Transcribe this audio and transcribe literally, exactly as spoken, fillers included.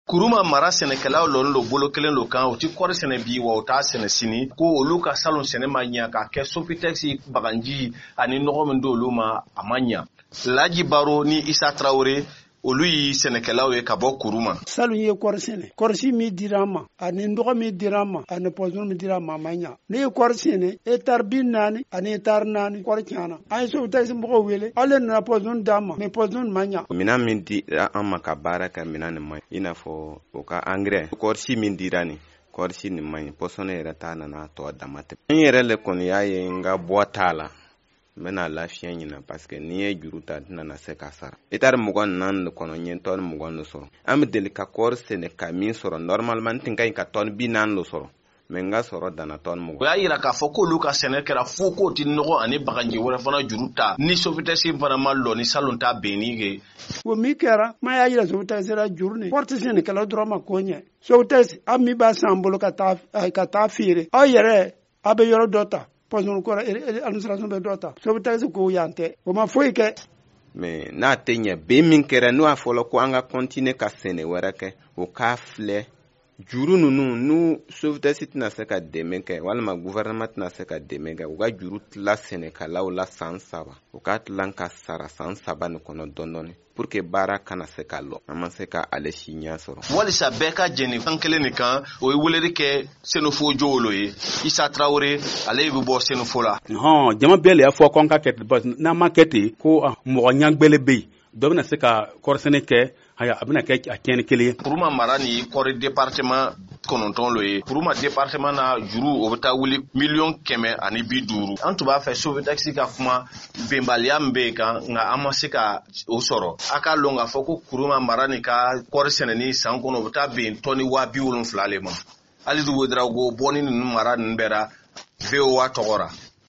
Kuruma mara sɛnɛkɛlaw lɔn lo bolo kelen lo kan o ti kɔri sɛnɛ bi wa o t'a sɛnɛ sini ko olu ka salon sɛnɛ ma ɲa ka kɛ Sofitex baganji ani nɔgɔ min d'olu ma a ma ɲa. Laji Baro ni Isa Traoré olu yi sɛnɛkɛlaw ye ka bɔ Kuruma. Salon ye kɔri sɛnɛ kɔrisi mi dira ma ani nɔgɔ mi dira ma ani poison mi dira ma ma ɲa. Ne ye kɔri sɛnɛ hectare bi naani ani hectare naani kɔri tiɲana. An ye Sofitex mɔgɔw wele ale nana poison d'a ma mais poison ma ɲa. Minan min di an ma ka baara kɛ minan nin ma ɲi i n'a fɔ o ka engrais kɔrisi min dira nin kɔrisi nin ma ɲi poison yɛrɛ ta nana tɔ dama tɛmɛ. N yɛrɛ le kɔni y'a ye n ka bɔ t'a la n bɛna lafiya ɲina parce que n'i ye juru ta tɛna se ka sara. Hectare mugan naani de kɔnɔ n ye tonne mugan de sɔrɔ. An bɛ deli ka kɔri sɛnɛ ka min sɔrɔ normalement n tun ka ɲi ka tonne bi naani de sɔrɔ mais n ka sɔrɔ danna tonne mugan. O y'a yira k'a fɔ k'olu ka sɛnɛ kɛra fo k'o ti nɔgɔ ani bagaji wɛrɛ fana juru ta ni Sofitex fana ma lɔ ni salon ta bɛnni kɛ. O min kɛra ma y'a yira Sofitex la juru ni kɔri sɛnɛkɛlaw dɔrɔn ma ko ɲɛ. Sofitex an min b'a san bolo ka taa ka taa feere aw yɛrɛ a bɛ yɔrɔ dɔ ta poison kɔrɔ administration bɛ dɔ ta Sofitex ko yan tɛ o ma foyi kɛ. Mais n'a tɛ ɲɛ bɛn min kɛra n'o y'a fɔlɔ ko an ka continuer ka sɛnɛ wɛrɛ kɛ o k'a filɛ juru ninnu n'u Sofitex tɛna se ka dɛmɛ kɛ walima gouvernement tɛna se ka dɛmɛ kɛ u ka juru tila sɛnɛkɛlaw la san saba u ka tila ka sara san saba nin kɔnɔ dɔɔni dɔɔni pour que baara kana se ka lɔ an ma se ka ale si ɲɛ sɔrɔ. Walisa bɛɛ ka jɛni kan kelen nin kan o ye weleli kɛ Senufo Jowolo ye Isa Traoré ale bɛ bɔ Senufo la. Hɔn jama bɛɛ le y'a fɔ ko an ka kɛ ten n'an ma kɛ ten ko mɔgɔ ɲangbɛlɛ bɛ yen dɔ bɛna se ka kɔrisɛnɛ kɛ a bɛna kɛ a tiɲɛni kelen ye. Kuruma mara ni kɔri département kɔnɔntɔn lo ye Kuruma département na juru o bɛ taa wuli miliyɔn kɛmɛ ani bi duuru. An tun b'a fɛ Sofitex ka kuma bɛnbaliya min bɛ yen kan nka an ma se ka o sɔrɔ. A k'a lɔn k'a fɔ ko Kuruma mara ni ka kɔri sɛnɛni san kɔnɔ o bɛ taa bɛn tɔni waa bi wolonfila le ma. Hali Ouédraogo bɔnni ninnu mara ninnu bɛɛ la V O A tɔgɔ la.